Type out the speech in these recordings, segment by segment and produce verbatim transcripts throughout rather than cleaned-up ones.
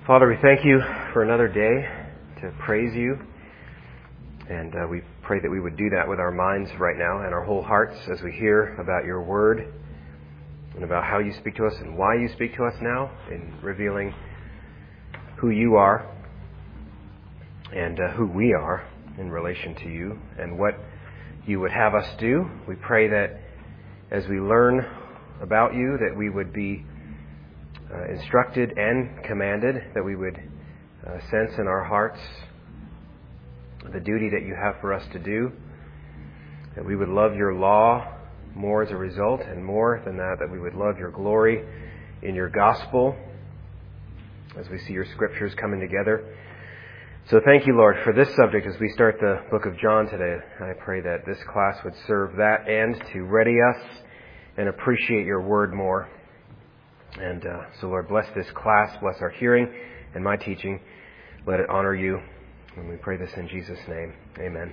Father, we thank you for another day to praise you. And uh, we pray that we would do that with our minds right now and our whole hearts as we hear about your word and about how you speak to us and why you speak to us now in revealing who you are and uh, who we are in relation to you and what you would have us do. We pray that as we learn about you, that we would be uh, instructed and commanded, that we would uh, sense in our hearts the duty that you have for us to do, that we would love your law more as a result, and more than that, that we would love your glory in your gospel as we see your scriptures coming together. So thank you, Lord, for this subject as we start the book of John today. I pray that this class would serve that end to ready us and appreciate your word more. And uh, so, Lord, bless this class, bless our hearing and my teaching. Let it honor you. And we pray this in Jesus' name. Amen.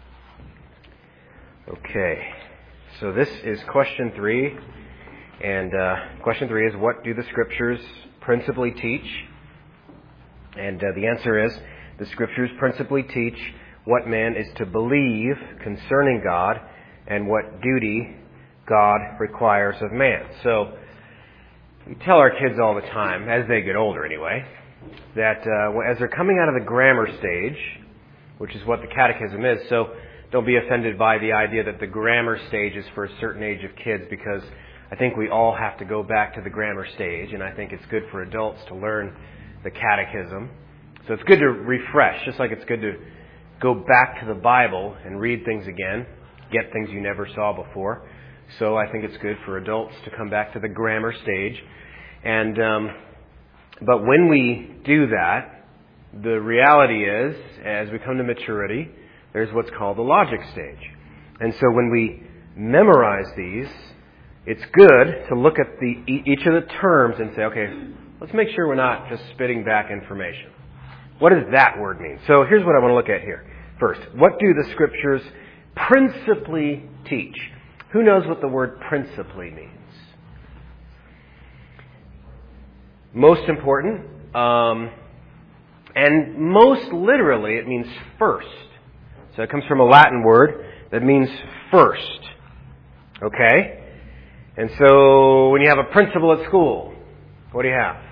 Okay, so this is question three. And uh, question three is, what do the Scriptures principally teach? And uh, the answer is, the Scriptures principally teach what man is to believe concerning God and what duty God requires of man. So, we tell our kids all the time, as they get older anyway, that uh, as they're coming out of the grammar stage, which is what the catechism is, so don't be offended by the idea that the grammar stage is for a certain age of kids, because I think we all have to go back to the grammar stage, and I think it's good for adults to learn the catechism. So it's good to refresh, just like it's good to go back to the Bible and read things again, get things you never saw before. So I think it's good for adults to come back to the grammar stage. And um, but when we do that, the reality is, as we come to maturity, there's what's called the logic stage. And so when we memorize these, it's good to look at the each of the terms and say, okay, let's make sure we're not just spitting back information. What does that word mean? So here's what I want to look at here. First, what do the Scriptures principally teach? Who knows what the word principally means? Most important, um, and most literally it means first. So it comes from a Latin word that means first. Okay? And so when you have a principal at school, what do you have?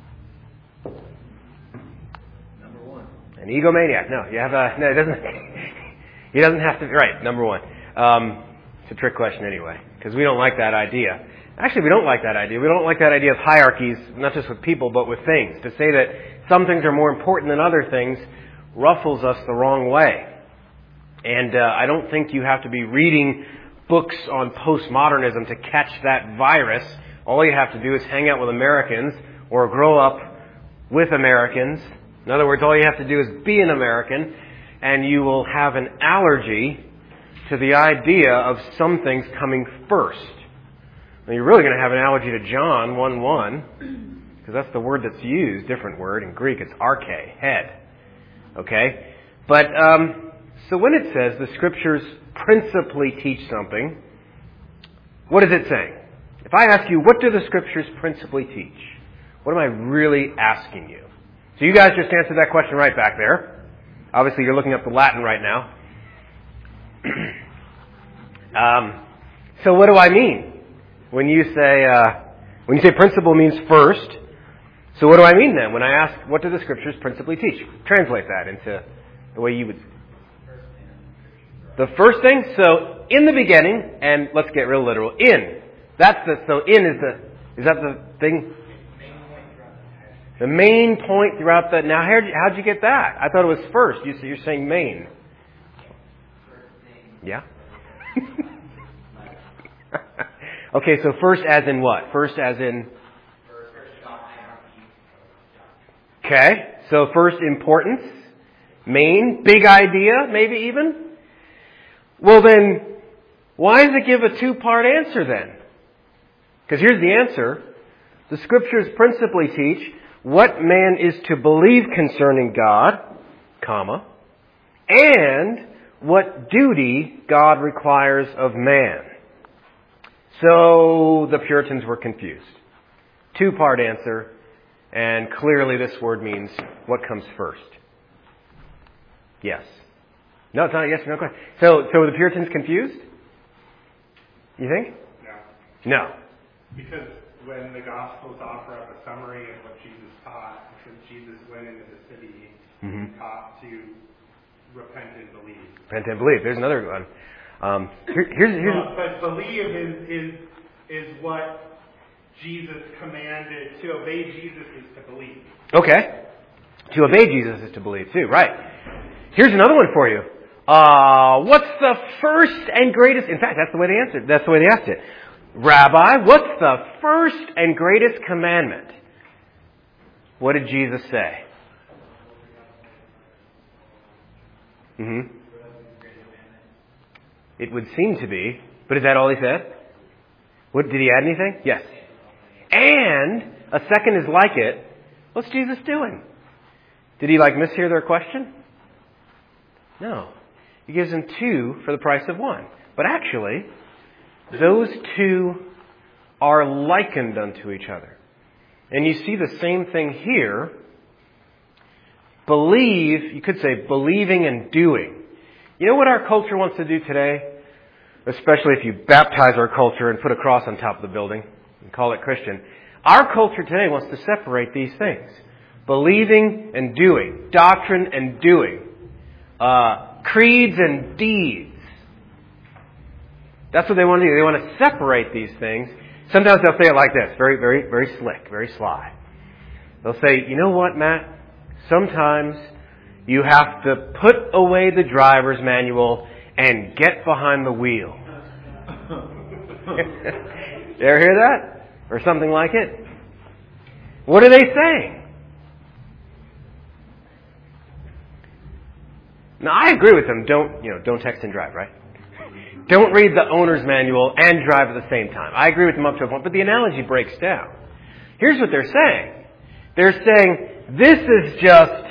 Number one. An egomaniac. No, you have a, no, it doesn't, he doesn't have to, right, number one. Um, It's a trick question anyway, because we don't like that idea. Actually, we don't like that idea. We don't like that idea of hierarchies, not just with people, but with things. To say that some things are more important than other things ruffles us the wrong way. And uh, I don't think you have to be reading books on postmodernism to catch that virus. All you have to do is hang out with Americans or grow up with Americans. In other words, all you have to do is be an American, and you will have an allergy to the idea of some things coming first. Now, you're really going to have an allergy to John one one, because that's the word that's used, different word. In Greek, it's arche, head. Okay? But, um, so when it says the Scriptures principally teach something, what is it saying? If I ask you, what do the Scriptures principally teach? What am I really asking you? So you guys just answered that question right back there. Obviously, you're looking up the Latin right now. um, so what do I mean when you say uh, when you say principle means first? So what do I mean then when I ask what do the Scriptures principally teach? Translate that into the way you would. The first thing. So in the beginning, and let's get real literal. In that's the so in is the is that the thing? The main point throughout the. Now how'd you, how'd you get that? I thought it was first. You you're saying main. Yeah? Okay, so first as in what? First as in... Okay, so first importance, main, big idea, maybe even. Well then, why does it give a two-part answer then? Because here's the answer. The Scriptures principally teach what man is to believe concerning God, comma, and what duty God requires of man. So the Puritans were confused. Two-part answer. And clearly this word means what comes first. Yes. No, it's not a yes or no question. So, so were the Puritans confused? You think? No. No. Because when the Gospels offer up a summary of what Jesus taught, it says Jesus went into the city Mm-hmm. and taught to repent and believe. Repent and believe. There's another one. Um, here, here's, here's, Well, but believe is, is, is what Jesus commanded. To obey Jesus is to believe. Okay. To obey Jesus is to believe too. Right. Here's another one for you. Uh, what's the first and greatest... In fact, that's the way they answered. That's the way they asked it. Rabbi, what's the first and greatest commandment? What did Jesus say? Mm-hmm. It would seem to be. But is that all he said? What, did he add anything? Yes. And a second is like it. What's Jesus doing? Did he like mishear their question? No. He gives them two for the price of one. But actually, those two are likened unto each other. And you see the same thing here. Believe, you could say believing and doing. You know what our culture wants to do today? Especially if you baptize our culture and put a cross on top of the building and call it Christian. Our culture today wants to separate these things. Believing and doing. Doctrine and doing. Uh, creeds and deeds. That's what they want to do. They want to separate these things. Sometimes they'll say it like this. Very, very, very slick. Very sly. They'll say, you know what, Matt? Sometimes you have to put away the driver's manual and get behind the wheel. You ever hear that? Or something like it? What are they saying? Now, I agree with them. Don't, you know, don't text and drive, right? Don't read the owner's manual and drive at the same time. I agree with them up to a point, but the analogy breaks down. Here's what they're saying. They're saying, this is just,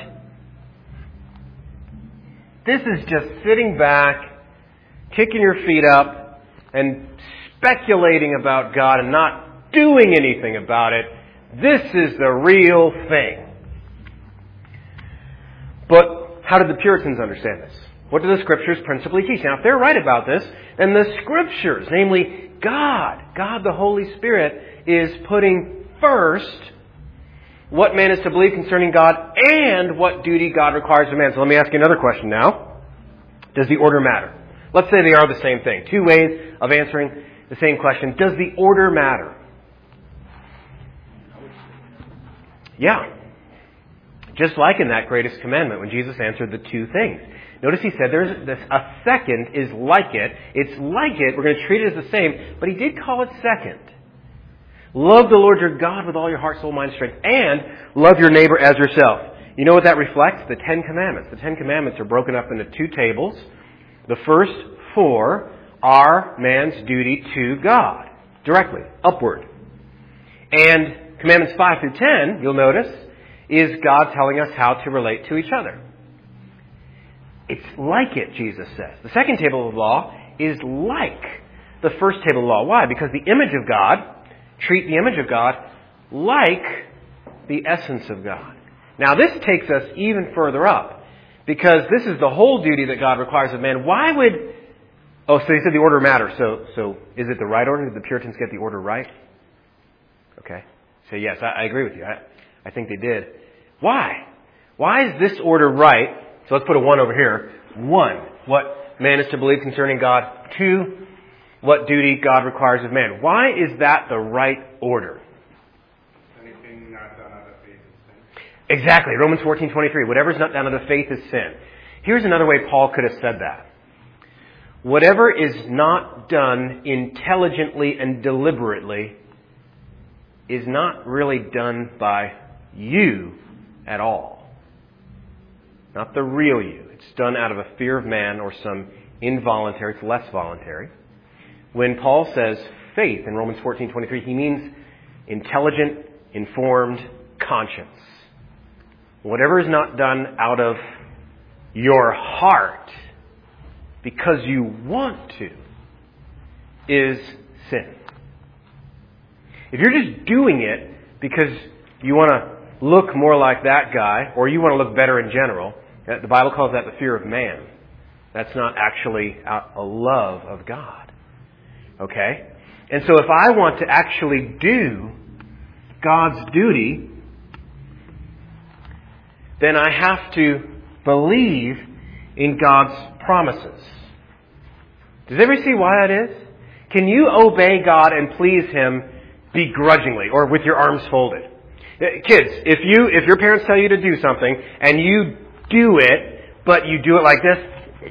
this is just sitting back, kicking your feet up, and speculating about God and not doing anything about it. This is the real thing. But how did the Puritans understand this? What do the Scriptures principally teach? Now, if they're right about this, then the Scriptures, namely God, God the Holy Spirit, is putting first what man is to believe concerning God and what duty God requires of man. So let me ask you another question now. Does the order matter? Let's say they are the same thing. Two ways of answering the same question. Does the order matter? Yeah. Just like in that greatest commandment when Jesus answered the two things. Notice he said there's this, a second is like it. It's like it. We're going to treat it as the same. But he did call it second. Love the Lord your God with all your heart, soul, mind, strength. And love your neighbor as yourself. You know what that reflects? The Ten Commandments. The Ten Commandments are broken up into two tables. The first four are man's duty to God. Directly. Upward. And Commandments five through ten, you'll notice, is God telling us how to relate to each other. It's like it, Jesus says. The second table of the law is like the first table of the law. Why? Because the image of God, treat the image of God like the essence of God. Now this takes us even further up, because this is the whole duty that God requires of man. Why would... Oh, so he said the order matters. So, so is it the right order? Did the Puritans get the order right? Okay. So yes, I, I agree with you. I, I think they did. Why? Why is this order right? So let's put a one over here. One, what man is to believe concerning God. Two, what duty God requires of man. Why is that the right order? Anything not done out of faith is sin. Exactly. Romans fourteen twenty-three. Whatever is not done out of faith is sin. Here's another way Paul could have said that. Whatever is not done intelligently and deliberately is not really done by you at all. Not the real you. It's done out of a fear of man or some involuntary, it's less voluntary. When Paul says faith in Romans fourteen twenty-three, he means intelligent, informed conscience. Whatever is not done out of your heart because you want to is sin. If you're just doing it because you want to look more like that guy, or you want to look better in general, the Bible calls that the fear of man. That's not actually a love of God. Okay? And so if I want to actually do God's duty, then I have to believe in God's promises. Does everybody see why that is? Can you obey God and please Him begrudgingly or with your arms folded? Kids, if you if your parents tell you to do something and you do it, but you do it like this,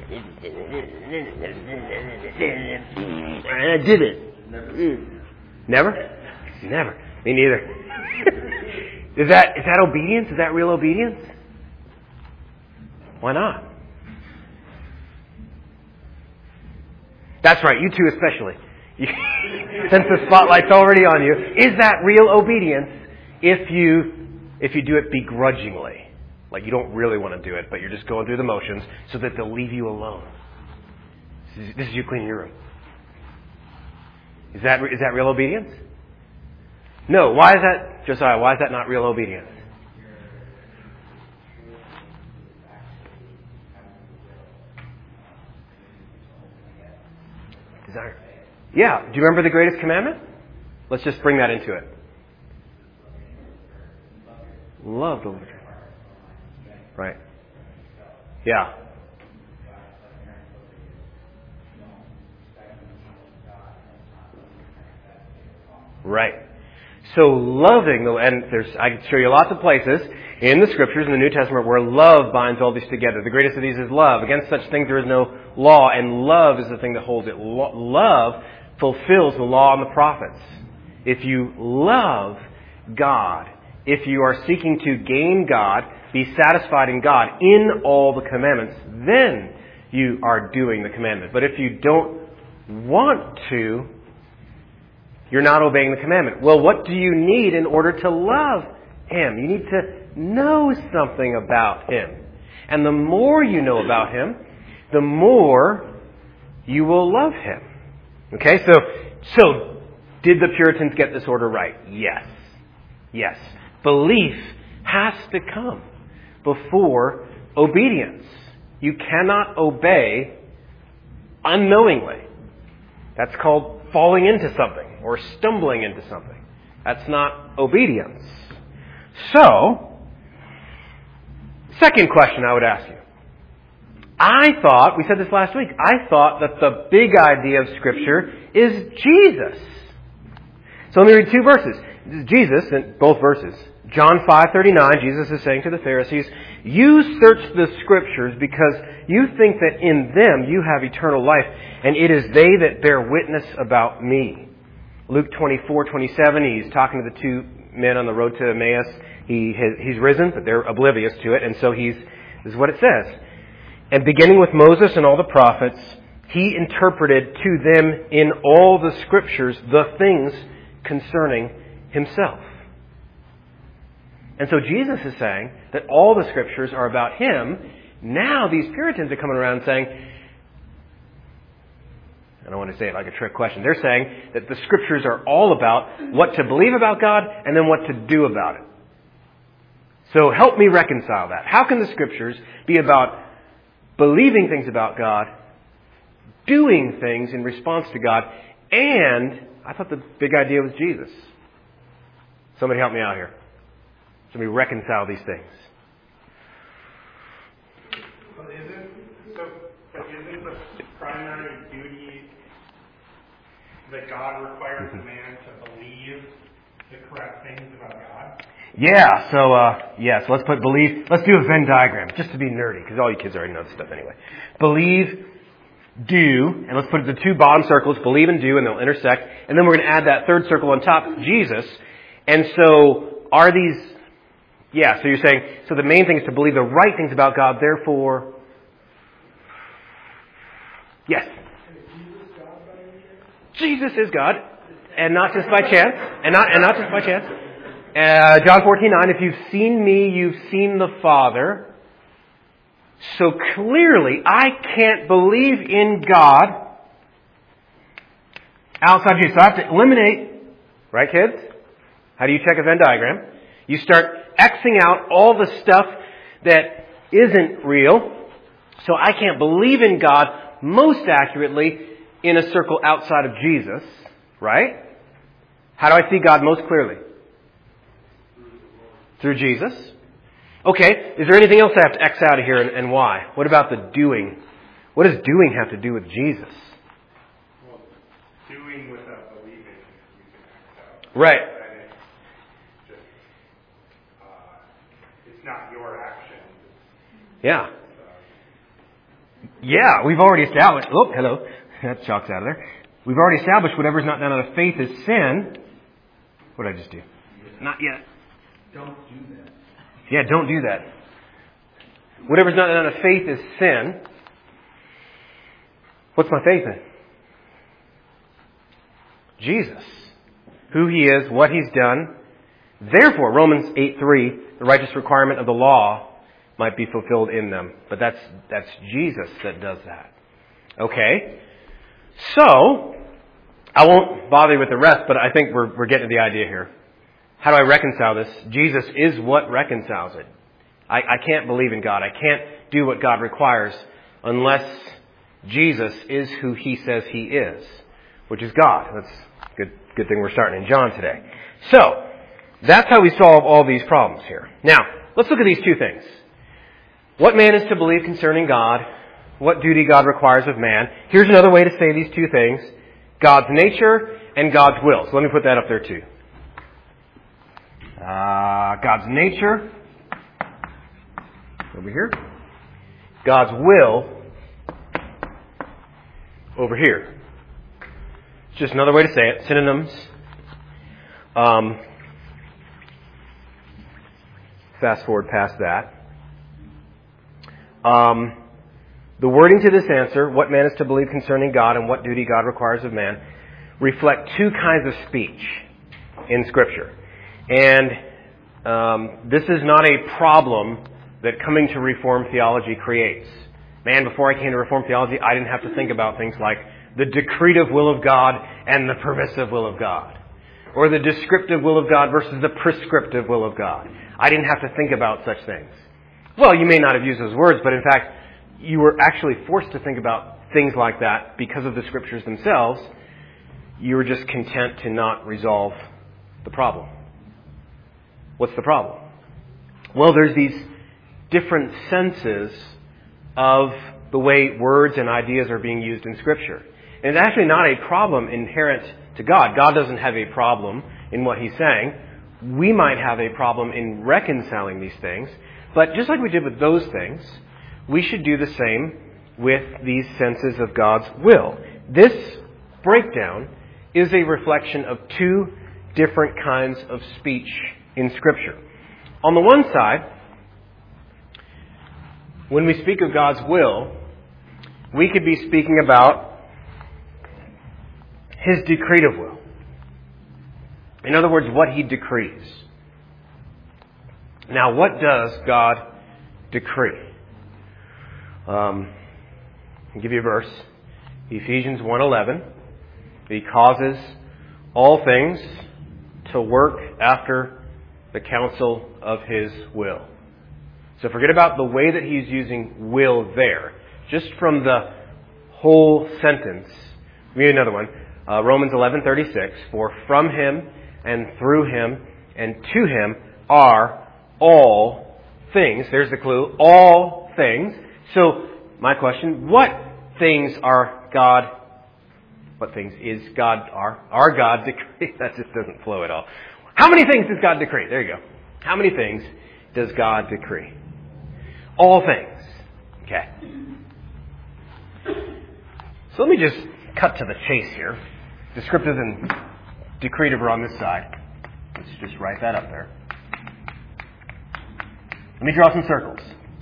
I did it. Never? Never. Me neither. Is that is that obedience? Is that real obedience? Why not? That's right, you two especially. Since the spotlight's already on you, is that real obedience if you if you do it begrudgingly? Like you don't really want to do it, but you're just going through the motions so that they'll leave you alone. This is, this is you cleaning your room. Is that is that real obedience? No. Why is that, Josiah? Why is that not real obedience? Desire. Yeah. Do you remember the greatest commandment? Let's just bring that into it. Love the Lord. Right. Yeah. Right. So loving, the and there's I can show you lots of places in the Scriptures in the New Testament where love binds all these together. The greatest of these is love. Against such things there is no law, and love is the thing that holds it. Lo- love fulfills the law and the prophets. If you love God, if you are seeking to gain God, be satisfied in God in all the commandments, then you are doing the commandment. But if you don't want to, you're not obeying the commandment. Well, what do you need in order to love Him? You need to know something about Him. And the more you know about Him, the more you will love Him. Okay, so, so did the Puritans get this order right? Yes. Yes. Belief has to come before obedience. You cannot obey unknowingly. That's called falling into something or stumbling into something. That's not obedience. So, second question I would ask you. I thought, we said this last week, I thought that the big idea of Scripture is Jesus. So let me read two verses. Jesus, in both verses. John five thirty-nine, Jesus is saying to the Pharisees, "You search the Scriptures because you think that in them you have eternal life, and it is they that bear witness about me." Luke twenty-four twenty-seven, he's talking to the two men on the road to Emmaus. He has, he's risen, but they're oblivious to it, and so he's, this is what it says. "And beginning with Moses and all the prophets, he interpreted to them in all the Scriptures the things concerning himself." And so Jesus is saying that all the Scriptures are about Him. Now these Puritans are coming around saying, I don't want to say it like a trick question, they're saying that the Scriptures are all about what to believe about God and then what to do about it. So help me reconcile that. How can the Scriptures be about believing things about God, doing things in response to God, and I thought the big idea was Jesus. Somebody help me out here. Somebody reconcile these things. But isn't, so, but isn't the primary duty that God requires a man to believe the correct things about God? Yeah, so, uh, yeah, so let's put believe, let's do a Venn diagram, just to be nerdy, because all you kids already know this stuff anyway. Believe, do, and let's put the two bottom circles, believe and do, and they'll intersect, and then we're going to add that third circle on top, Jesus. And so, are these, yeah, so you're saying, so the main thing is to believe the right things about God, therefore, yes. Jesus is God, and not just by chance, and not, and not just by chance. Uh, John fourteen nine, if you've seen me, you've seen the Father. So clearly, I can't believe in God outside Jesus. So I have to eliminate, right kids? How do you check a Venn diagram? You start Xing out all the stuff that isn't real. So I can't believe in God most accurately in a circle outside of Jesus, right? How do I see God most clearly? Through Jesus. Okay, is there anything else I have to X out of here, and, and why? What about the doing? What does doing have to do with Jesus? Well, doing without believing, you can X out. Right. And it's just, uh, it's not your action. Yeah. Yeah, we've already established, oh, hello, that chalk's out of there. We've already established whatever's not done out of faith is sin. What did I just do? Not yet. Don't do that. Yeah, don't do that. Whatever's not done out of faith is sin. What's my faith in? Jesus. Who He is, what He's done. Therefore, Romans eight three, the righteous requirement of the law might be fulfilled in them. But that's that's Jesus that does that. Okay? So, I won't bother you with the rest, but I think we're we're getting to the idea here. How do I reconcile this? Jesus is what reconciles it. I, I can't believe in God. I can't do what God requires unless Jesus is who He says He is, which is God. That's a good, good thing we're starting in John today. So, that's how we solve all these problems here. Now, let's look at these two things. What man is to believe concerning God? What duty God requires of man? Here's another way to say these two things. God's nature and God's will. So let me put that up there too. Uh, God's nature. Over here. God's will. Over here. It's just another way to say it. Synonyms. Um, fast forward past that. Um, the wording to this answer, what man is to believe concerning God and what duty God requires of man, reflect two kinds of speech in Scripture. And um, this is not a problem that coming to Reformed theology creates. Man, before I came to Reformed theology, I didn't have to think about things like the decretive will of God and the permissive will of God. Or the descriptive will of God versus the prescriptive will of God. I didn't have to think about such things. Well, you may not have used those words, but in fact, you were actually forced to think about things like that because of the Scriptures themselves. You were just content to not resolve the problem. What's the problem? Well, there's these different senses of the way words and ideas are being used in Scripture. And it's actually not a problem inherent to God. God doesn't have a problem in what He's saying. We might have a problem in reconciling these things. But just like we did with those things, we should do the same with these senses of God's will. This breakdown is a reflection of two different kinds of speech in Scripture. On the one side, when we speak of God's will, we could be speaking about His decretive will. In other words, what He decrees. Now, what does God decree? Um, I'll give you a verse. Ephesians one eleven. He causes all things to work after the counsel of His will. So forget about the way that He's using will there. Just from the whole sentence. Give me another one. Uh, Romans eleven thirty-six. For from Him and through Him and to Him are all things. There's the clue. All things. So, my question, what things are God, what things is God, are, are God decree? That just doesn't flow at all. How many things does God decree? There you go. How many things does God decree? All things. Okay. So let me just cut to the chase here. Descriptive and decretive are on this side. Let's just write that up there. Let me draw some circles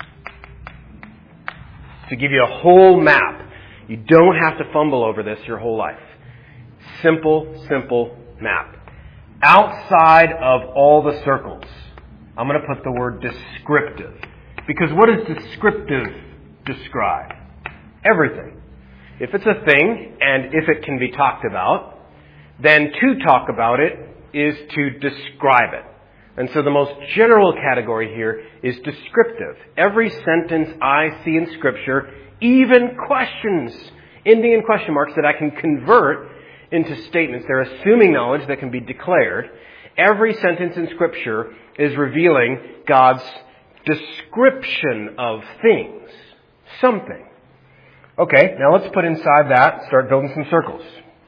to give you a whole map. You don't have to fumble over this your whole life. Simple, simple map. Outside of all the circles, I'm going to put the word descriptive. Because what does descriptive describe? Everything. If it's a thing, and if it can be talked about, then to talk about it is to describe it. And so the most general category here is descriptive. Every sentence I see in Scripture, even questions, ending in question marks that I can convert into statements. They're assuming knowledge that can be declared. Every sentence in Scripture is revealing God's description of things. Something. Okay, now let's put inside that, start building some circles.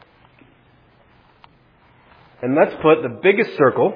And let's put the biggest circle,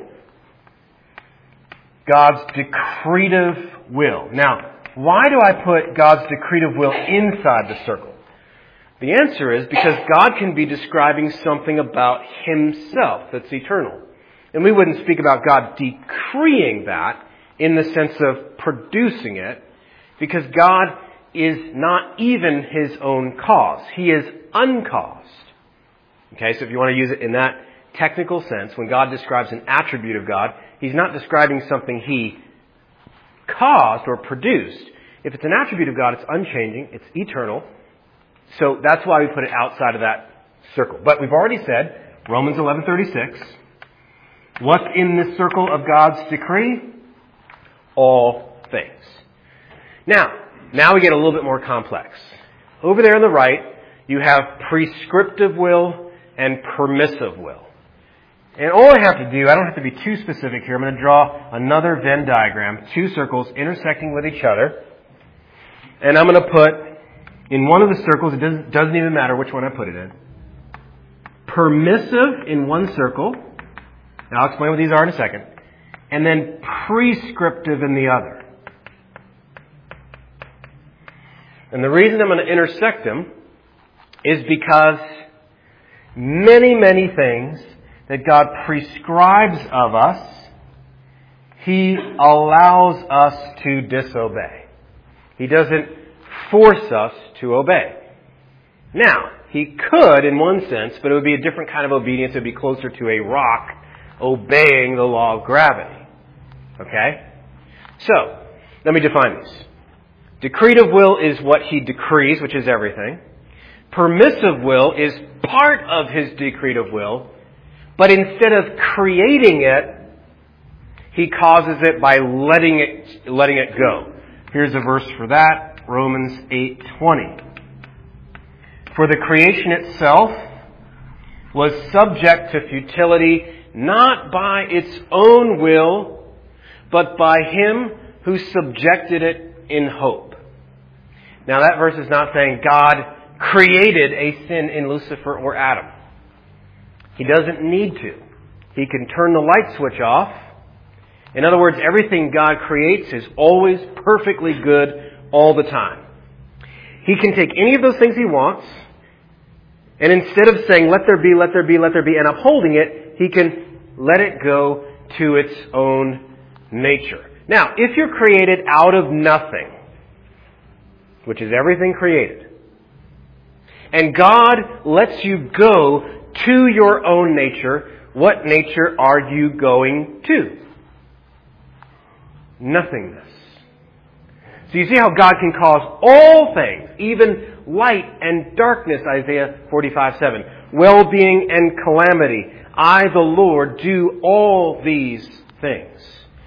God's decretive will. Now, why do I put God's decretive will inside the circle? The answer is because God can be describing something about Himself that's eternal. And we wouldn't speak about God decreeing that in the sense of producing it, because God is not even His own cause. He is uncaused. Okay, so if you want to use it in that technical sense, when God describes an attribute of God, He's not describing something He caused or produced. If it's an attribute of God, it's unchanging, it's eternal. So that's why we put it outside of that circle. But we've already said, Romans eleven thirty-six, what's in this circle of God's decree? All things. Now, now we get a little bit more complex. Over there on the right, you have prescriptive will and permissive will. And all I have to do, I don't have to be too specific here. I'm going to draw another Venn diagram, two circles intersecting with each other. And I'm going to put, in one of the circles, it doesn't, doesn't even matter which one I put it in, permissive in one circle. Now I'll explain what these are in a second. And then prescriptive in the other. And the reason I'm going to intersect them is because many, many things that God prescribes of us, He allows us to disobey. He doesn't force us to obey. Now, He could in one sense, but it would be a different kind of obedience. It would be closer to a rock obeying the law of gravity. Okay? So, let me define these. Decretive will is what He decrees, which is everything. Permissive will is part of His decretive will, but instead of creating it, He causes it by letting it, letting it go. Here's a verse for that, Romans eight twenty. For the creation itself was subject to futility, not by its own will, but by Him who subjected it in hope. Now that verse is not saying God created a sin in Lucifer or Adam. He doesn't need to. He can turn the light switch off. In other words, everything God creates is always perfectly good all the time. He can take any of those things He wants, and instead of saying, let there be, let there be, let there be, and upholding it, He can let it go to its own nature. Now, if you're created out of nothing, which is everything created, and God lets you go to your own nature, what nature are you going to? Nothingness. So you see how God can cause all things, even light and darkness, Isaiah forty-five seven, well-being and calamity. I, the Lord, do all these things.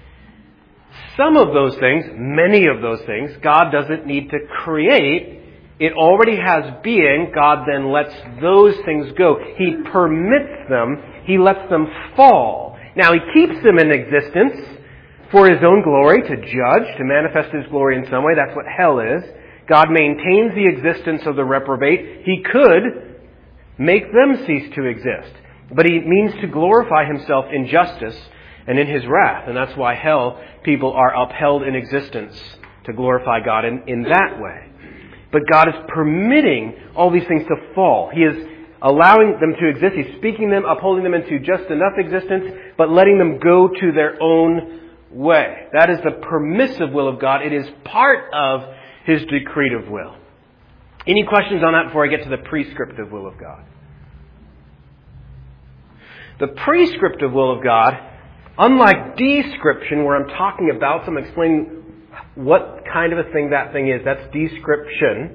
Some of those things, many of those things, God doesn't need to create. It already has being. God then lets those things go. He permits them. He lets them fall. Now, He keeps them in existence for His own glory, to judge, to manifest His glory in some way. That's what hell is. God maintains the existence of the reprobate. He could make them cease to exist. But He means to glorify Himself in justice and in His wrath. And that's why hell people are upheld in existence to glorify God in, in that way. But God is permitting all these things to fall. He is allowing them to exist. He's speaking them, upholding them into just enough existence, but letting them go to their own way. That is the permissive will of God. It is part of His decretive will. Any questions on that before I get to the prescriptive will of God? The prescriptive will of God, unlike description, where I'm talking about some, explaining what kind of a thing that thing is, that's description.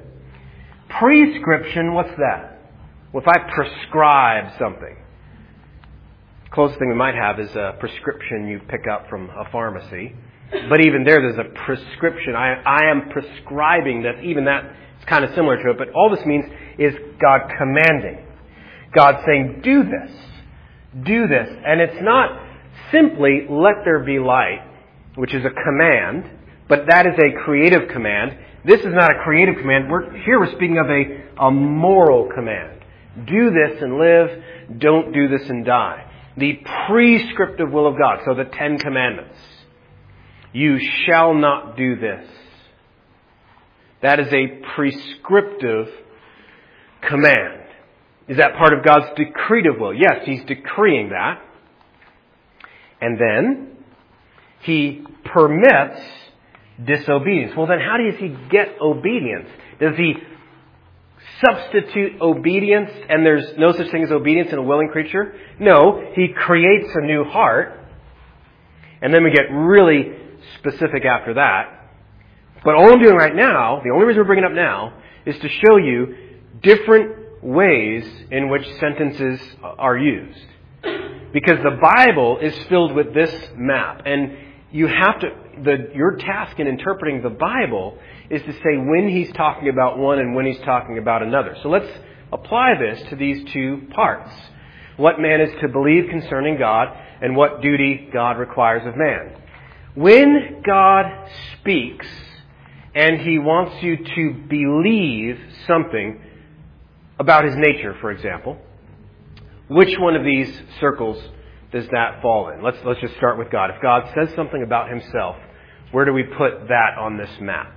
Prescription, what's that? Well, if I prescribe something. closest thing we might have is a prescription you pick up from a pharmacy. But even there, there's a prescription. I, I am prescribing that. Even that is kind of similar to it. But all this means is God commanding. God saying, do this. Do this. And it's not simply, let there be light, which is a command. But that is a creative command. This is not a creative command. We're, here we're speaking of a, a moral command. Do this and live. Don't do this and die. The prescriptive will of God. So the Ten Commandments. You shall not do this. That is a prescriptive command. Is that part of God's decretive will? Yes, He's decreeing that. And then He permits disobedience. Well, then how does He get obedience? Does He substitute obedience and there's no such thing as obedience in a willing creature? No, He creates a new heart. And then we get really specific after that. But all I'm doing right now, the only reason we're bringing it up now, is to show you different ways in which sentences are used. Because the Bible is filled with this map. And you have to, the, your task in interpreting the Bible is to say when He's talking about one and when He's talking about another. So let's apply this to these two parts. What man is to believe concerning God and what duty God requires of man. When God speaks and He wants you to believe something about His nature, for example, which one of these circles does that fall in? Let's, let's just start with God. If God says something about Himself, where do we put that on this map?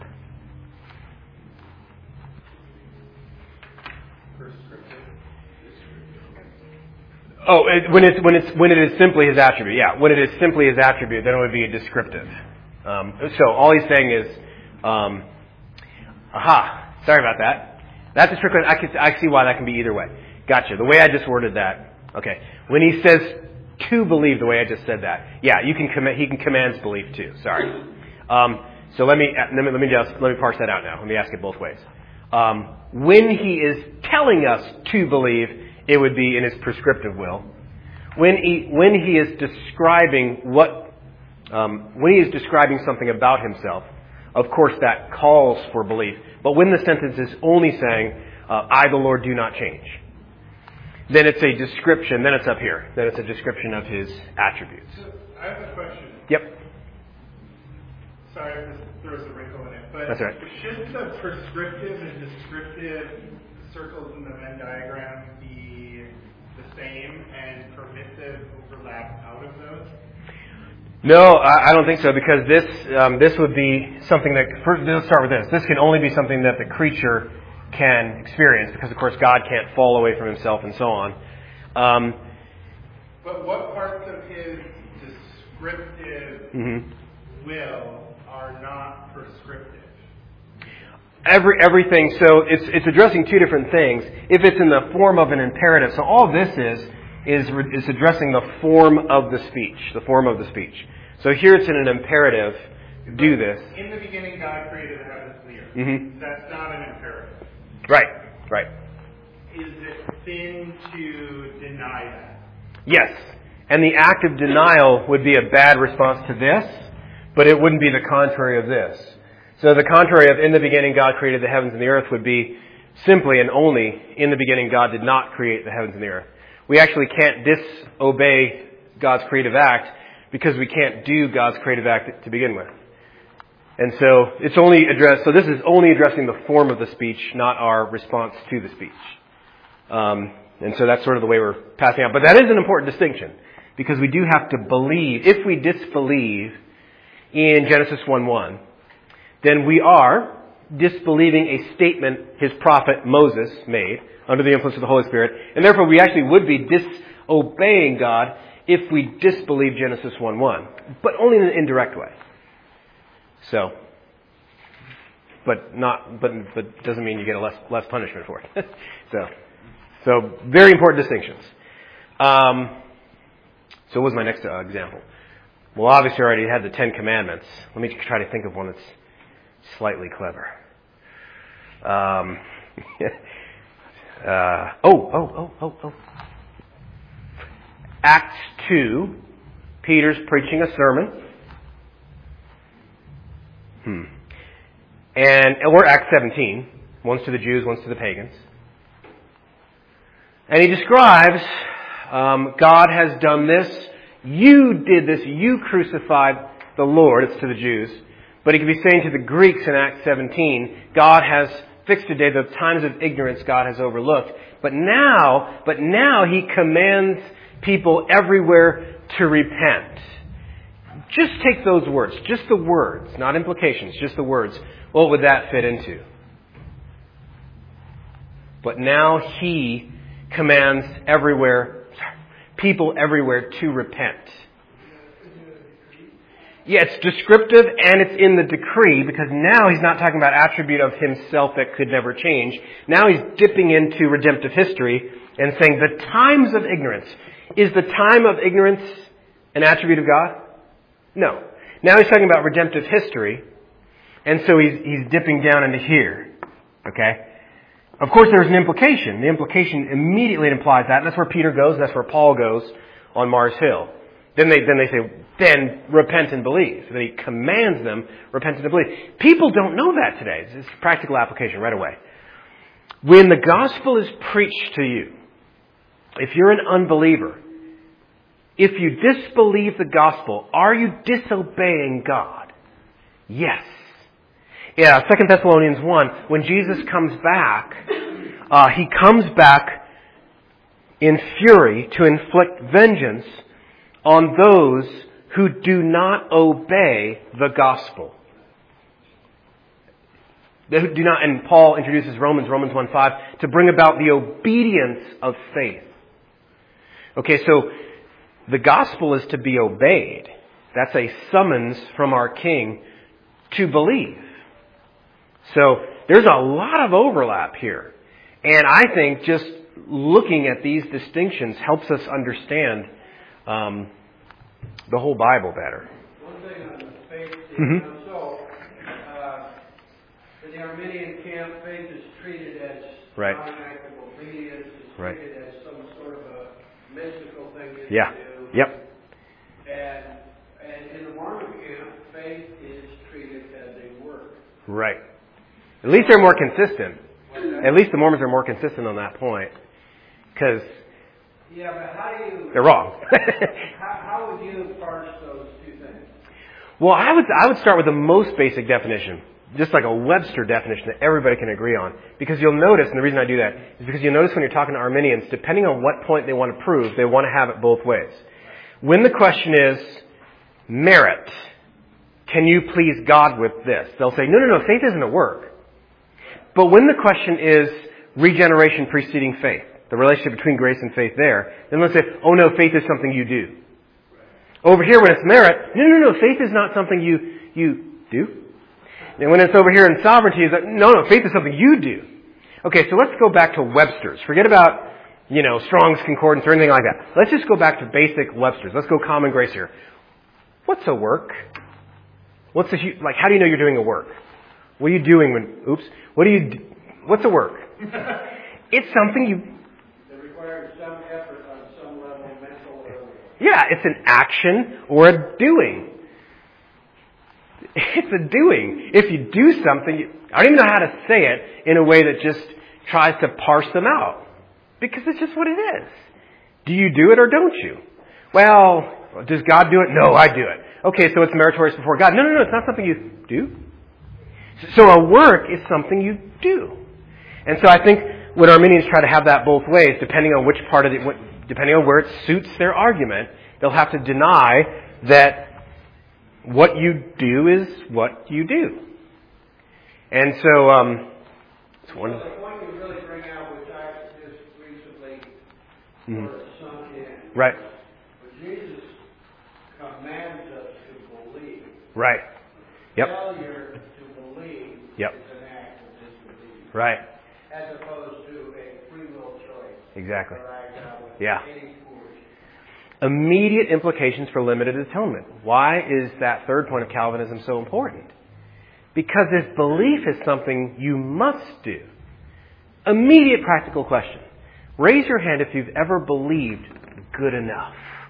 Oh, it, when it's when it's when it is simply His attribute, yeah. When it is simply His attribute, then it would be a descriptive. Um, so all He's saying is, um, aha, sorry about that. That's a trick. I can I can see why that can be either way. Gotcha. The way I just worded that. Okay. When He says to believe, the way I just said that, yeah, you can commit. He can commands belief too. Sorry. Um, so let me let me let me just let me parse that out now. Let me ask it both ways. Um, when He is telling us to believe, it would be in His prescriptive will. When He, when he is describing what, um, when He is describing something about Himself, of course that calls for belief. But when the sentence is only saying, uh, I the Lord do not change, then it's a description, then it's up here. Then it's a description of His attributes. So, I have a question. Yep. Sorry if this throws a wrinkle in it, but That's right. shouldn't the prescriptive and descriptive circles in the Venn diagram be the same and permissive overlap out of those? No, I, I don't think so, because this um, this would be something that, first, let's start with this. This can only be something that the creature can experience, because of course God can't fall away from Himself and so on. Um, but what parts of His descriptive mm-hmm. will are not prescriptive? Every everything. So it's it's addressing two different things. If it's in the form of an imperative, so all this is is is addressing the form of the speech, the form of the speech. So here it's in an imperative. Do this. In the beginning, God created the heavens and the earth. Mm-hmm. That's not an imperative. Right. Right. Is it sin to deny that? Yes. And the act of denial would be a bad response to this, but it wouldn't be the contrary of this. So the contrary of in the beginning God created the heavens and the earth would be simply and only in the beginning God did not create the heavens and the earth. We actually can't disobey God's creative act because we can't do God's creative act to begin with. And so it's only addressed, so this is only addressing the form of the speech, not our response to the speech. Um, and so that's sort of the way we're passing out. But that is an important distinction, because we do have to believe. If we disbelieve in Genesis one one, then we are disbelieving a statement his prophet Moses made under the influence of the Holy Spirit. And therefore we actually would be disobeying God if we disbelieve Genesis one one, but only in an indirect way. So, but not, but but doesn't mean you get a less less punishment for it. so, so very important distinctions. Um, so, what was my next uh, example? Well, obviously, I already had the Ten Commandments. Let me try to think of one that's slightly clever. Um, uh, oh, oh, oh, oh, oh. Acts two, Peter's preaching a sermon. Hmm. And, or Acts seventeen, one's to the Jews, one's to the pagans. And he describes, um, God has done this, you did this, you crucified the Lord, it's to the Jews. But he could be saying to the Greeks in Acts seventeen, God has fixed a day, the times of ignorance God has overlooked. But now, but now he commands people everywhere to repent. Just take those words, just the words, not implications, just the words. What would that fit into? But now he commands everywhere, people everywhere to repent. Yeah, it's descriptive and it's in the decree because now he's not talking about attribute of himself that could never change. Now he's dipping into redemptive history and saying the times of ignorance. Is the time of ignorance an attribute of God? No. Now he's talking about redemptive history, and so he's, he's dipping down into here. Okay? Of course, there's an implication. The implication immediately implies that, and that's where Peter goes, and that's where Paul goes on Mars Hill. Then they, then they say, then repent and believe. Then he commands them, repent and believe. People don't know that today. It's a practical application right away. When the gospel is preached to you, if you're an unbeliever, if you disbelieve the gospel, are you disobeying God? Yes. Yeah, Second Thessalonians one, when Jesus comes back, uh, he comes back in fury to inflict vengeance on those who do not obey the gospel. They do not, and Paul introduces Romans, Romans one five, to bring about the obedience of faith. Okay, so the gospel is to be obeyed. That's a summons from our King to believe. So there's a lot of overlap here. And I think just looking at these distinctions helps us understand um, the whole Bible better. One thing on the faith, Mm-hmm. so uh, in the Arminian camp, faith is treated as Right. non-active obedience, is Right. treated as some sort of a mystical thing that Yeah. you do. Yep. And, and in the Mormon camp, faith is treated as a work. Right. At least they're more consistent. At least the Mormons are more consistent on that point. Because Yeah, but how do you... they're wrong. how, how would you parse those two things? Well, I would I would start with the most basic definition, just like a Webster definition that everybody can agree on. Because you'll notice, and the reason I do that is because you'll notice when you're talking to Arminians, depending on what point they want to prove, they want to have it both ways. When the question is merit, can you please God with this? They'll say, no, no, no, faith isn't a work. But when the question is regeneration preceding faith, the relationship between grace and faith there, then let's say, oh no, faith is something you do. Over here when it's merit, no, no, no, faith is not something you, you do. And when it's over here in sovereignty, it's like, no, no, faith is something you do. Okay, so let's go back to Webster's. Forget about, you know, Strong's Concordance or anything like that. Let's just go back to basic Webster's. Let's go common grace here. What's a work? What's a, like, how do you know you're doing a work? What are you doing when, oops, what do you, do, what's a work? It's something you, It requires some effort on some level, mental or otherwise. yeah, it's an action or a doing. It's a doing. If you do something, you, I don't even know how to say it in a way that just tries to parse them out. Because it's just what it is. Do you do it or don't you? Well, does God do it? No, I do it. Okay, so it's meritorious before God. No, no, no, it's not something you do. So a work is something you do. And so I think when Arminians try to have that both ways, depending on which part of it, depending on where it suits their argument, they'll have to deny that what you do is what you do. And so, um, it's one. So the point you really bring out, which I just recently Mm-hmm. sort of sunk in, Right. but Jesus commands us to believe. Right. Yep. Failure to believe Yep. is an act of disobedience. Right. As opposed to a free will choice. Exactly. Or act out with Yeah. any force. Immediate implications for limited atonement. Why is that third point of Calvinism so important? Because if belief is something you must do, immediate practical question. Raise your hand if you've ever believed good enough.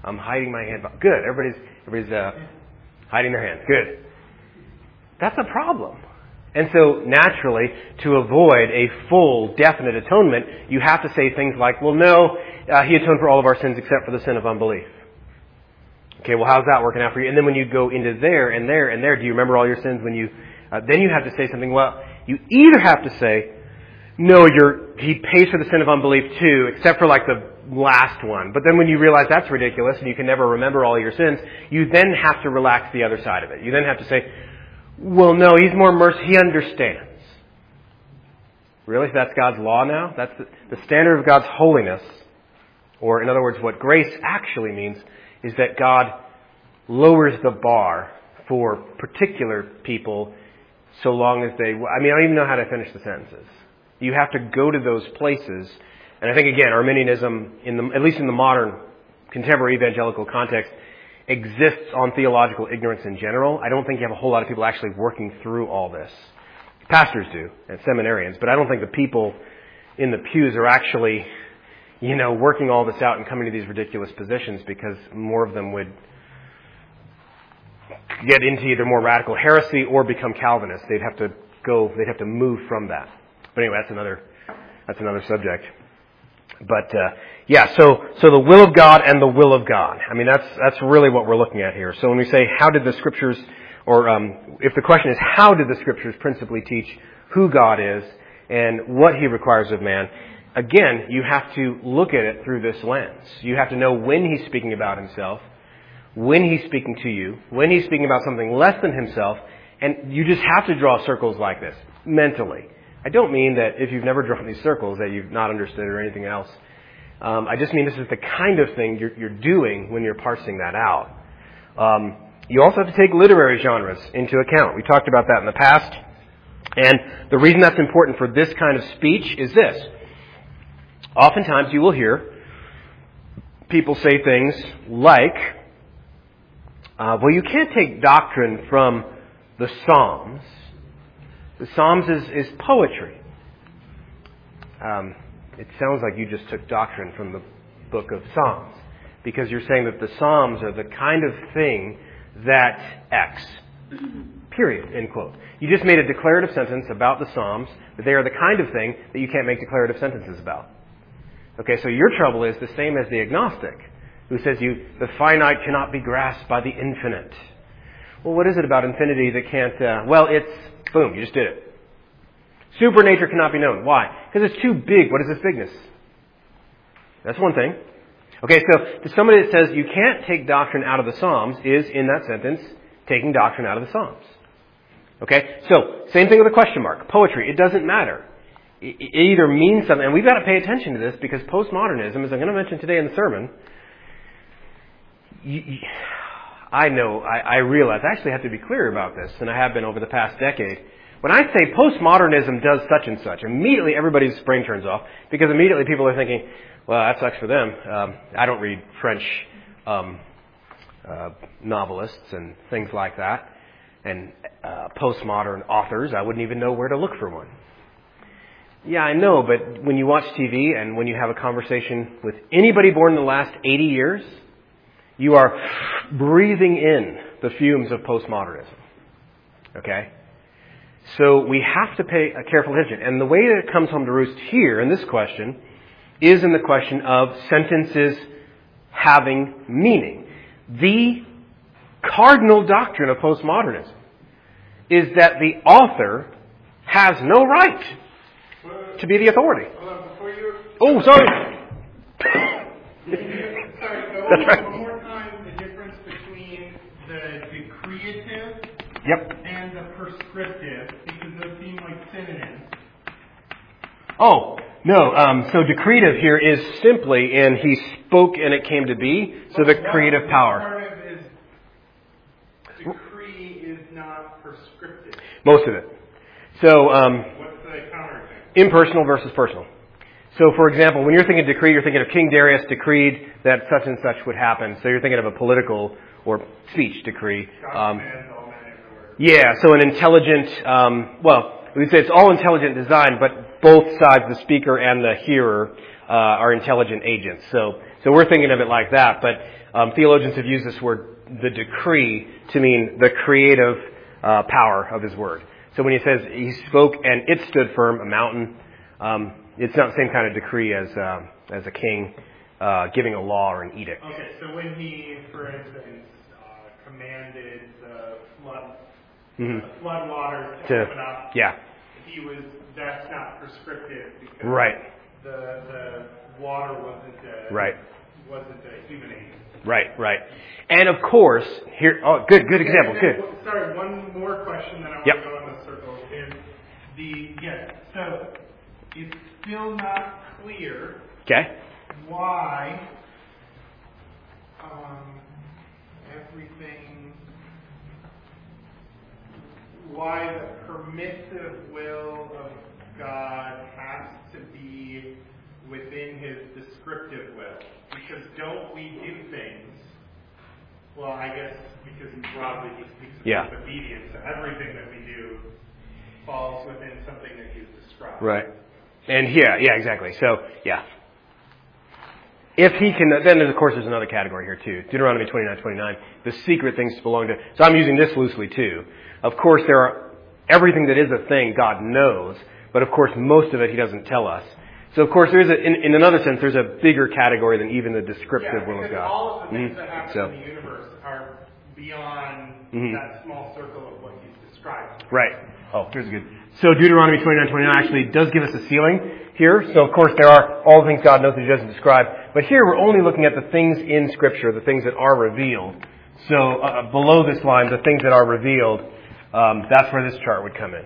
I'm hiding my hand. Good. Everybody's everybody's uh, hiding their hands. Good. That's a problem. And so naturally, to avoid a full, definite atonement, you have to say things like, well, no, uh, He atoned for all of our sins except for the sin of unbelief. Okay, well, how's that working out for you? And then when you go into there and there and there, do you remember all your sins when you... Uh, then you have to say something, well, you either have to say, no, you're, He pays for the sin of unbelief too, except for like the last one. But then when you realize that's ridiculous and you can never remember all your sins, you then have to relax the other side of it. You then have to say, well, no, He's more merciful. He understands. Really? That's God's law now? That's the, the standard of God's holiness. Or in other words, what grace actually means is that God lowers the bar for particular people so long as they... I mean, I don't even know how to finish the sentences. You have to go to those places. And I think, again, Arminianism, in the, at least in the modern contemporary evangelical context, exists on theological ignorance in general. I don't think you have a whole lot of people actually working through all this. Pastors do, and seminarians, but I don't think the people in the pews are actually, you know, working all this out and coming to these ridiculous positions, because more of them would get into either more radical heresy or become Calvinists. They'd have to go, they'd have to move from that. But anyway, that's another, that's another subject. But, uh, yeah, so, so the will of God and the will of God. I mean, that's, that's really what we're looking at here. So when we say, how did the Scriptures, or, um, if the question is, how did the Scriptures principally teach who God is and what He requires of man? Again, you have to look at it through this lens. You have to know when He's speaking about Himself, when He's speaking to you, when He's speaking about something less than Himself, and you just have to draw circles like this, mentally. I don't mean that if you've never drawn these circles that you've not understood or anything else. Um, I just mean this is the kind of thing you're, you're doing when you're parsing that out. Um, you also have to take literary genres into account. We talked about that in the past. And the reason that's important for this kind of speech is this. Oftentimes you will hear people say things like, uh, well, you can't take doctrine from the Psalms. The Psalms is, is poetry. Um, it sounds like you just took doctrine from the book of Psalms, because you're saying that the Psalms are the kind of thing that X, period, end quote. You just made a declarative sentence about the Psalms, that they are the kind of thing that you can't make declarative sentences about. Okay, so your trouble is the same as the agnostic, who says you the finite cannot be grasped by the infinite. Well, what is it about infinity that can't... Uh, well, it's... Boom, you just did it. Supernature cannot be known. Why? Because it's too big. What is its bigness? That's one thing. Okay, so to somebody that says you can't take doctrine out of the Psalms is, in that sentence, taking doctrine out of the Psalms. Okay, so same thing with a question mark. Poetry, it doesn't matter. It either means something, and we've got to pay attention to this, because postmodernism, as I'm going to mention today in the sermon, you, you, I know, I, I realize, I actually have to be clear about this, and I have been over the past decade. When I say postmodernism does such and such, immediately everybody's brain turns off, because immediately people are thinking, well, that sucks for them. Um, I don't read French um, uh, novelists and things like that, and uh, postmodern authors. I wouldn't even know where to look for one. Yeah, I know, but when you watch T V and when you have a conversation with anybody born in the last eighty years, you are breathing in the fumes of postmodernism. Okay? So we have to pay a careful attention. And the way that it comes home to roost here in this question is in the question of sentences having meaning. The cardinal doctrine of postmodernism is that the author has no right to be the authority. Oh, sorry. Sorry, go That's right. one more time, the difference between the decreative Yep. and the prescriptive, because those seem like synonyms. Oh, no. Um, so decretive here is simply, and he spoke and it came to be, so the creative power. Part of is decree is not prescriptive. Most of it. So, um, What's the counter thing? impersonal versus personal. So, for example, when you're thinking decree, you're thinking of King Darius decreed that such and such would happen. So you're thinking of a political or speech decree. Um, yeah, so an intelligent, um, well, we'd say it's all intelligent design, but both sides, the speaker and the hearer, uh, are intelligent agents. So, so we're thinking of it like that. But um, theologians have used this word, the decree, to mean the creative uh, power of His Word. So when He says He spoke and it stood firm, a mountain, um, it's not the same kind of decree as uh, as a king uh, giving a law or an edict. Okay, so when He, for instance, uh, commanded the flood, Mm-hmm. the flood waters to, To- open up, Yeah, He was, that's not prescriptive because right, the the water wasn't a, right. wasn't a human agent. Right, right. And of course, here, oh, good, good example, And good. then, sorry, one more question that I want Yep. to go on the circle is the, yes, so it's still not clear Okay. why um, everything, why the permissive will of God has to be within His descriptive will. Because don't we do things, well, I guess because He broadly just speaks of Yeah. obedience, so everything that we do falls within something that He's described. Right. And yeah, yeah, exactly. So, yeah. If He can, then of course there's another category here too. Deuteronomy twenty-nine twenty-nine, the secret things belong to, so I'm using this loosely too. Of course there are, everything that is a thing God knows, but of course most of it He doesn't tell us. So of course there is a, in, in another sense, there's a bigger category than even the descriptive Yeah, will of because God. all of the things Mhm. that happen So- in the universe are beyond Mhm. that small circle of what He's described. Right. Oh, here's a good. So Deuteronomy twenty-nine twenty-nine actually does give us a ceiling here. So of course there are all the things God knows that He doesn't describe. But here we're only looking at the things in Scripture, the things that are revealed. So uh, below this line, the things that are revealed, um, that's where this chart would come in.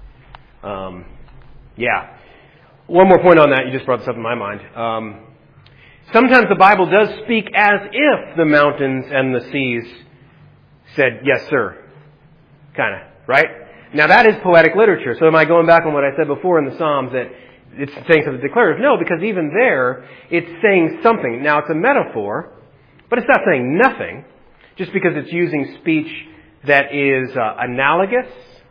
Um, yeah. One more point on that. You just brought this up in my mind. Um, sometimes the Bible does speak as if the mountains and the seas said, yes, sir. Kind of, right? Now that is poetic literature. So am I going back on what I said before in the Psalms that it's saying something declarative? No, because even there, it's saying something. Now it's a metaphor, but it's not saying nothing. Just because it's using speech that is uh, analogous,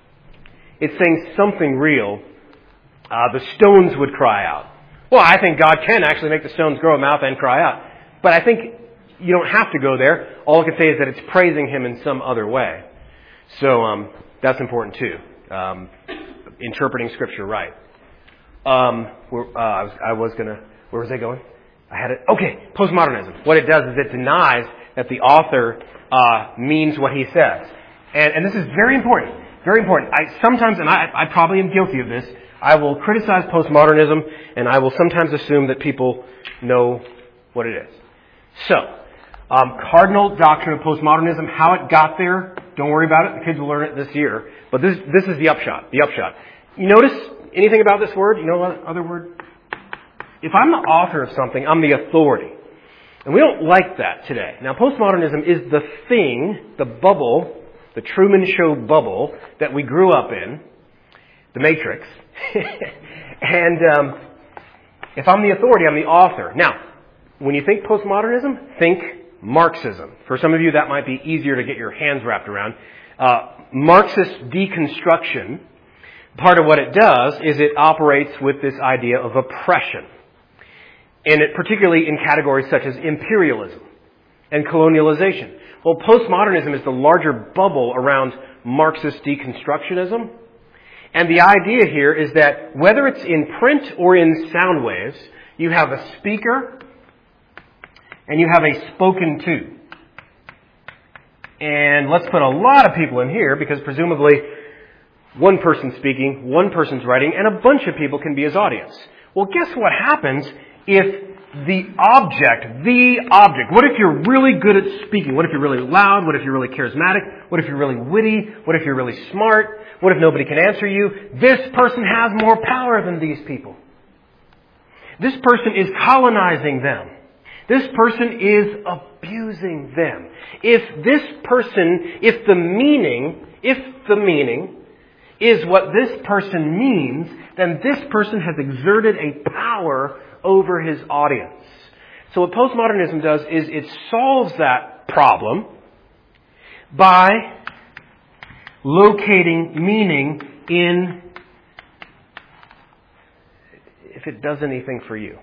it's saying something real. Uh, the stones would cry out. Well, I think God can actually make the stones grow a mouth and cry out. But I think you don't have to go there. All I can say is that it's praising Him in some other way. So um, that's important too. Um, interpreting Scripture right. Um, uh, I was, I was gonna. Where was I going? I had it. Okay, postmodernism. What it does is it denies that the author uh, means what he says, and, and this is very important. Very important. I sometimes, and I, I probably am guilty of this. I will criticize postmodernism, and I will sometimes assume that people know what it is. So, um, cardinal doctrine of postmodernism, how it got there, don't worry about it. The kids will learn it this year. But this this is the upshot. The upshot. You notice anything about this word? You know what other word? If I'm the author of something, I'm the authority. And we don't like that today. Now, postmodernism is the thing, the bubble, the Truman Show bubble that we grew up in, the Matrix. and um, if I'm the authority, I'm the author. Now, when you think postmodernism, think Marxism. For some of you, that might be easier to get your hands wrapped around. Uh, Marxist deconstruction, part of what it does is it operates with this idea of oppression. And it particularly in categories such as imperialism and colonialization. Well, postmodernism is the larger bubble around Marxist deconstructionism. And the idea here is that whether it's in print or in sound waves, you have a speaker and you have a spoken to. And let's put a lot of people in here because presumably one person's speaking, one person's writing, and a bunch of people can be his audience. Well, guess what happens if the object, the object, what if you're really good at speaking? What if you're really loud? What if you're really charismatic? What if you're really witty? What if you're really smart? What if nobody can answer you? This person has more power than these people. This person is colonizing them. This person is abusing them. If this person, if the meaning, if the meaning is what this person means, then this person has exerted a power over his audience. So what postmodernism does is it solves that problem by locating meaning in if it does anything for you.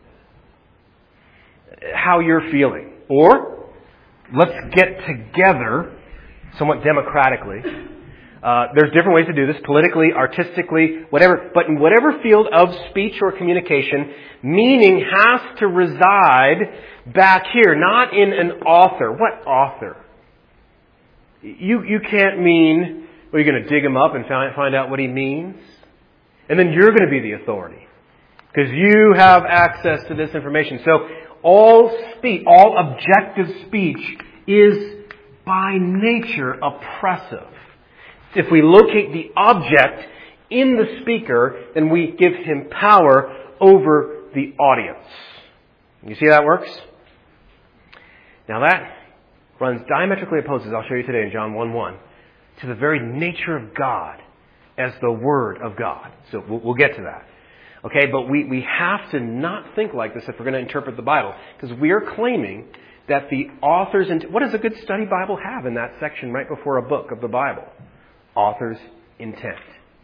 How you're feeling. Or, let's get together, somewhat democratically. Uh, there's different ways to do this, politically, artistically, whatever. But in whatever field of speech or communication, meaning has to reside back here, not in an author. What author? You you can't mean, well, you're going to dig him up and find, find out what he means? And then you're going to be the authority. Because you have access to this information. So all speech, all objective speech is by nature oppressive. If we locate the object in the speaker, then we give him power over the audience. You see how that works? Now that runs diametrically opposed, as I'll show you today in John one one, to the very nature of God as the Word of God. So we'll, we'll get to that. Okay, but we, we have to not think like this if we're going to interpret the Bible. Because we are claiming that the author's... Int- what does a good study Bible have in that section right before a book of the Bible? Author's intent.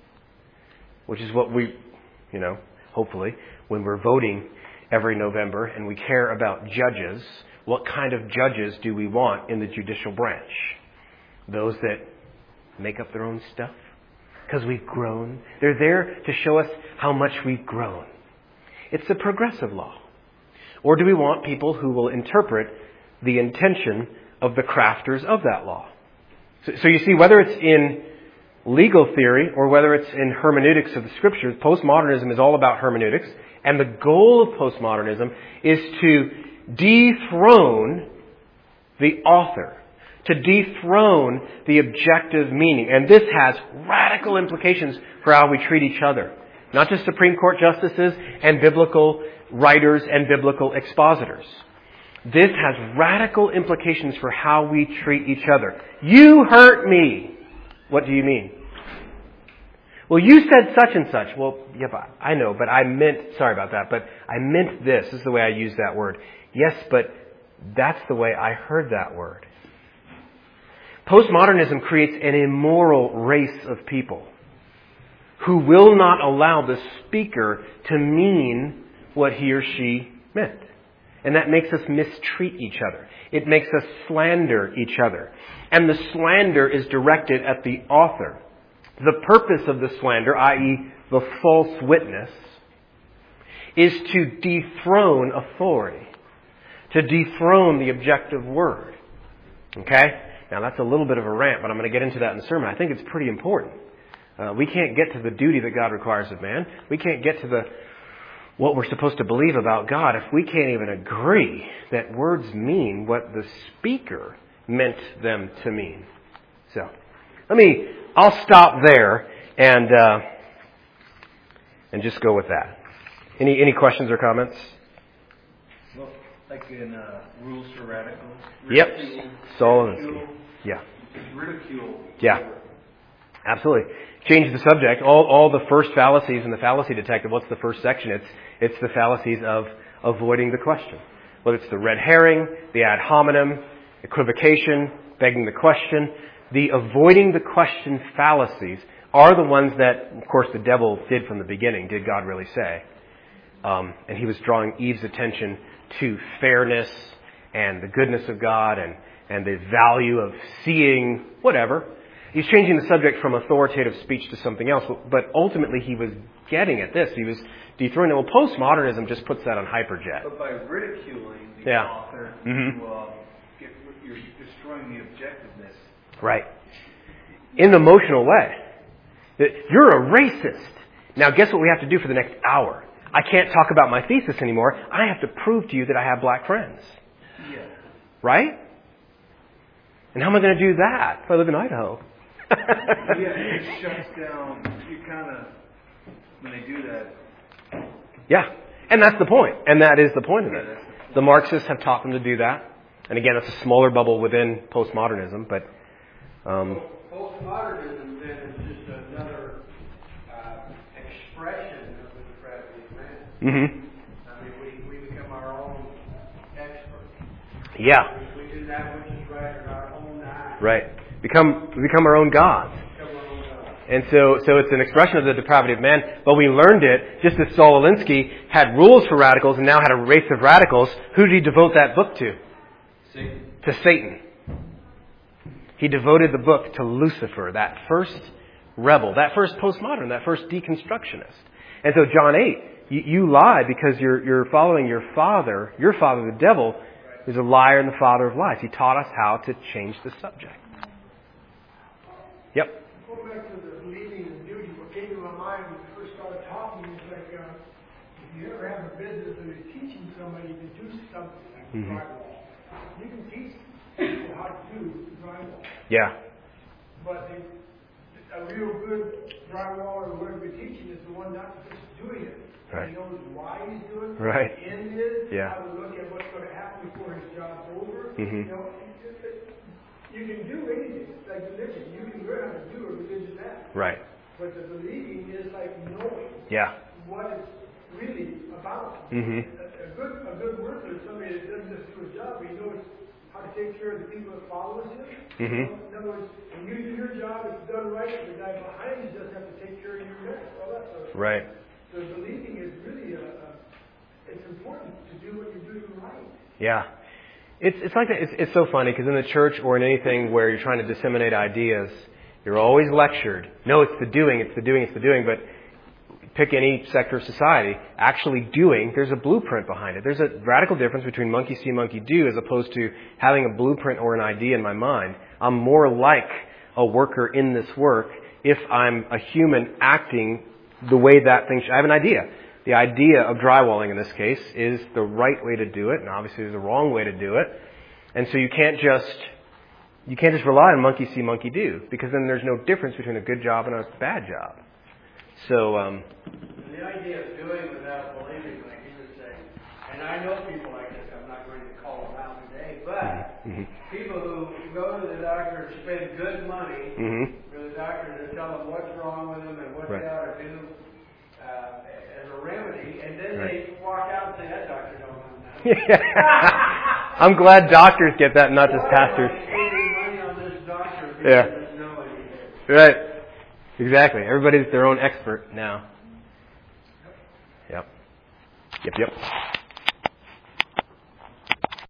Which is what we, you know, hopefully, when we're voting every November and we care about judges, what kind of judges do we want in the judicial branch? Those that make up their own stuff? Because we've grown. They're there to show us how much we've grown. It's a progressive law. Or do we want people who will interpret the intention of the crafters of that law? So, so you see, whether it's in legal theory or whether it's in hermeneutics of the Scriptures, postmodernism is all about hermeneutics. And the goal of postmodernism is to dethrone the author. To dethrone the objective meaning. And this has radical implications for how we treat each other. Not just Supreme Court justices and biblical writers and biblical expositors. This has radical implications for how we treat each other. You hurt me. What do you mean? Well, you said such and such. Well, yeah, but I know, but I meant, sorry about that, but I meant this. This is the way I use that word. Yes, but that's the way I heard that word. Postmodernism creates an immoral race of people who will not allow the speaker to mean what he or she meant. And that makes us mistreat each other. It makes us slander each other. And the slander is directed at the author. The purpose of the slander, that is the false witness, is to dethrone authority. To dethrone the objective word. Okay? Now that's a little bit of a rant, but I'm going to get into that in the sermon. I think it's pretty important. Uh, we can't get to the duty that God requires of man. We can't get to the what we're supposed to believe about God if we can't even agree that words mean what the speaker meant them to mean. So, let me, I'll stop there and uh, and just go with that. Any any questions or comments? Well, like in uh, Rules for Radicals. Yep. Ridicule. Ridicule. Yeah. Ridicule. Yeah. Absolutely. Change the subject. All all the first fallacies in the fallacy detective. What's the first section? It's it's the fallacies of avoiding the question. Whether it's the red herring, the ad hominem, equivocation, begging the question. The avoiding the question fallacies are the ones that, of course, the devil did from the beginning. Did God really say? Um, and he was drawing Eve's attention to fairness and the goodness of God and, and the value of seeing whatever. He's changing the subject from authoritative speech to something else. But ultimately, he was getting at this. He was dethroning it. Well, postmodernism just puts that on hyperjet. But by ridiculing the yeah. author, Mm-hmm. you, uh, get, you're destroying the objectiveness. Right. In the emotional way. You're a racist. Now, guess what we have to do for the next hour? I can't talk about my thesis anymore. I have to prove to you that I have black friends. Yeah. Right? And how am I going to do that if I live in Idaho? Yeah, it shuts down. You kind of, when they do that. Yeah. And that's the point. And that is the point of it. The Marxists have taught them to do that. And again, it's a smaller bubble within postmodernism, but... Um, Postmodernism then is just another uh, expression of the depravity of man. mm-hmm. I mean, we, we become our own experts. Yeah. We, we do that which is right in our own eyes. Right. Become we become our own gods. Become our own God. And so, so it's an expression of the depravity of man, but we learned it just as Saul Alinsky had rules for radicals and now had a race of radicals. Who did he devote that book to? Satan. To Satan. He devoted the book to Lucifer, that first rebel, that first postmodern, that first deconstructionist. And so John eight, you, you lie because you're, you're following your father. Your father, the devil, is a liar and the father of lies. He taught us how to change the subject. Yep. Going back to the believing and duty, what came to my mind when we first started talking is like, uh, if you ever have a business and you're teaching somebody to do something like Mm-hmm. drywall, you can teach people how to do drywall. Yeah. But they, a real good drywall or whoever you're teaching is the one not just doing it. Right. He knows why he's doing it, Right. what the end is, Yeah. how to look at what's going to happen before his job's over. Mm-hmm. You know, it- it- you can do anything. It's like religion. You can learn how to do a religious act. Right. But the believing is like knowing Yeah. what it's really about. Mm-hmm. A, a good a good worker is somebody that doesn't just do a job, but he knows how to take care of the people that follow him. Mm-hmm. In other words, when you do your job, it's done right, the guy behind you doesn't have to take care of your next. All that sort of stuff. Right. So believing is really a, a it's important to do what you're doing right. Yeah. It's it's like that. It's, it's so funny because in the church or in anything where you're trying to disseminate ideas, you're always lectured. No, it's the doing, it's the doing, it's the doing. But pick any sector of society, actually doing, there's a blueprint behind it. There's a radical difference between monkey see, monkey do, as opposed to having a blueprint or an idea in my mind. I'm more like a worker in this work if I'm a human acting the way that thing should. I have an idea. The idea of drywalling in this case is the right way to do it, and obviously there's a wrong way to do it. And so you can't just you can't just rely on monkey see, monkey do, because then there's no difference between a good job and a bad job. So, um, And the idea of doing without believing, like you were saying, and I know people like this, I'm not going to call them out today, but mm-hmm. people who go to the doctor and spend good money Mm-hmm. for the doctor to tell them what's wrong with them and what Right. they ought to do uh, as a remedy, and then Right. they walk out and say, that doctor don't know nothing. Yeah. I'm glad doctors get that, not just pastors. Spending money on this doctor because Yeah. there's no idea. Right. Exactly. Everybody's their own expert now. Yep. Yep, yep.